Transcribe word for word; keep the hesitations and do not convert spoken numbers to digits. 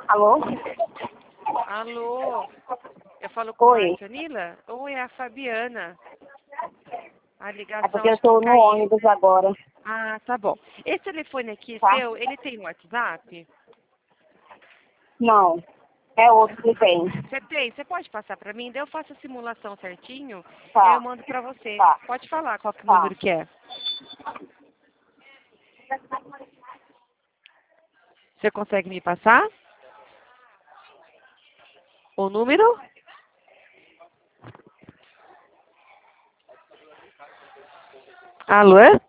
Alô? Alô? Eu falo com a Oi. Marcionila? Oi, é a Fabiana. A É ligação porque eu acho que estou no caiu. ônibus agora. Ah, tá bom. Esse telefone aqui Tá? seu, ele tem WhatsApp? Não. É outro que tem. Você tem? Você pode passar pra mim? Daí eu faço a simulação certinho e aí eu Tá. mando pra você. Tá. Pode falar qual que Tá. número que é. Você consegue me passar? O número? Alô?